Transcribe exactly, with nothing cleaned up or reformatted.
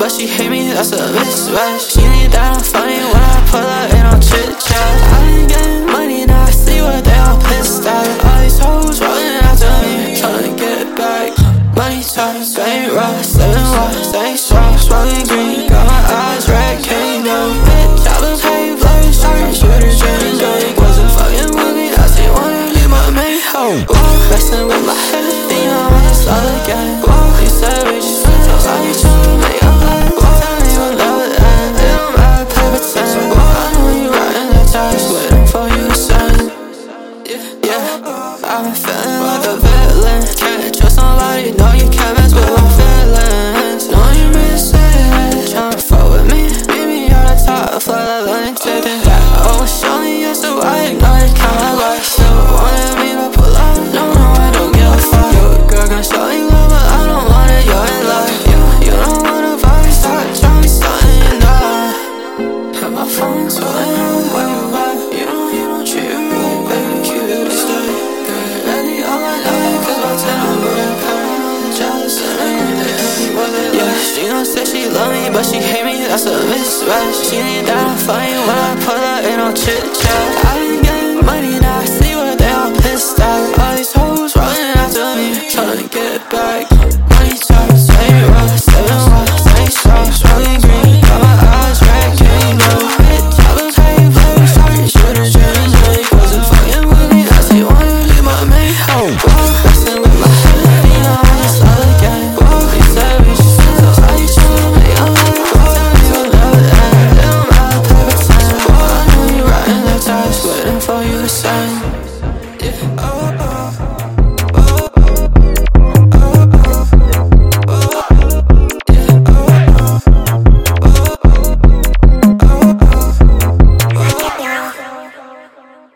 but she hate me, that's a mismatch. She need that I'm funny when I pull up, ain't no chit chat. I been getting money, now I see what they all pissed at. All these hoes rolling after me, tryna get back. Money talks, ain't rough, seven watts, ain't soft, smoking green, got my eyes red, can't know. Bitch, I been paid, blood, starting shooters, drinking drink. Wasn't fucking with me, I still wanna be my main hoe. Messing with my head, you know I'm just all again. You said we just fit, so I need you to make a plan. Tell me what love it end, it don't matter, paper ten. I know you riding the tires, waiting for you to send. Yeah, I've been feeling like a villain. Can't trust nobody, no you can't mess with my feelings. No you miss it, tryna fuck with me. Meet me on the top, fly like Lennon Tippin'. Oh, show me you're so I ignore it, count my life. Still wanted me to pull up, no, no, I don't give a fuck. You a girl gon' show you love, but I don't want it, you're in love. You, you don't wanna vibe, start trying me something, you know. And my phone's swelling up, where you at? You don't, you don't treat me right, baby, cute to stay. Girl, you're ready all my night, cause by ten I'm moving, coming on jealous and angry. Yeah, she gon' say she love me, but she hate me, that's a mismatch. She need that I'm funny when I pull up, ain't no chit chat. I been getting money, now I see what they all pissed at. All these hoes rolling after me, tryna get back. Money talks, ain't rough, seven watts, ain't soft, smoking green, got my eyes red, can't know. Bitch, I been paid, blood, starting shooters, drinking drink. Wasn't fucking with me, I still wanna be my main hoe. Messing with my head, you know I'm just all again. You said we just fit, so I need you to make a plan. Tell me what love it end, it don't matter, paper ten. I know you riding the tires, waiting for you to send.